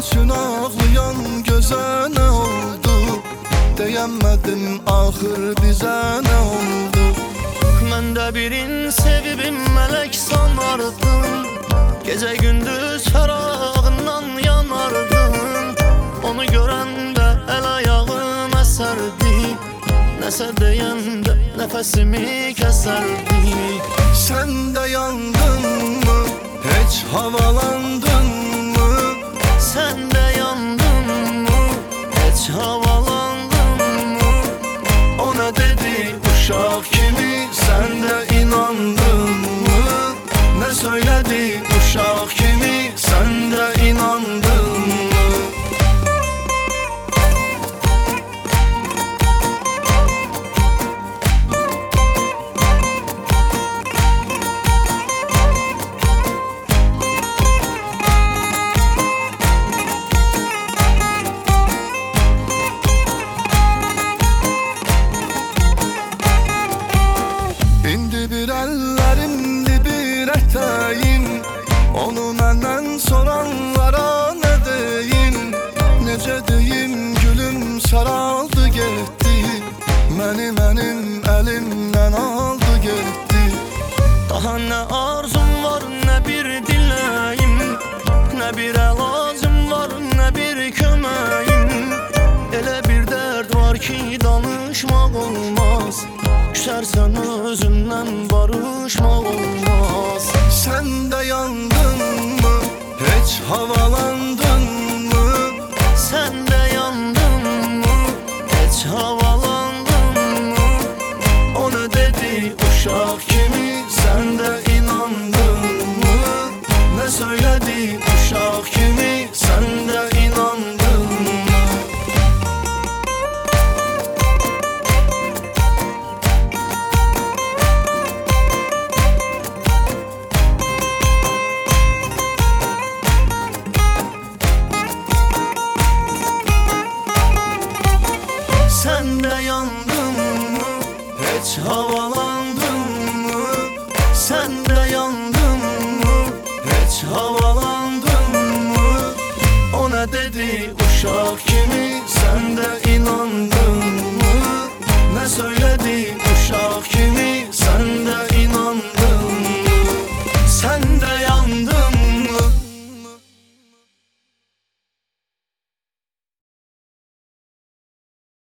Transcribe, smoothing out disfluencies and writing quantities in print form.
üçün ağlayan gözə nə oldu? Deyəmədim axır bizə nə oldu? Mən də birin sevibim mələk sanardım, gecə gündüz fərağından yanardım. Onu görəndə əl ayağım əsərdi, nəsə deyəndə nəfəsimi kəsərdi. Sən də yandın mı? Heç havalandın mı? Sən də yandın mı? Heç havalandın mı? O nə dedi uşaq kimi, sən də inandın mı? Nə söylədi uşaq kimi, sən də inandın mı? Bir əllərimdi bir ətəyin, onu məndən soranlara nə deyim? Necə deyim gülüm saraldı getdi, mənim əlimdən aldı getdi. Daha nə arzum var, nə bir diləyim, nə bir əlacım var, nə bir köməyim. Elə bir dərd var ki danışmaq olmaz, küsərsən özündən barışmaq olmaz. Sən də yandın mı? Heç havalandın mı? Sən də yandın mı? Heç havalandın mı? O nə dedi uşaq kimi, sən də inandın mı? Nə söylədi uşaq kimi, sən də inandın mı? Sən də yandın mı? Heç havalandın mı? Sən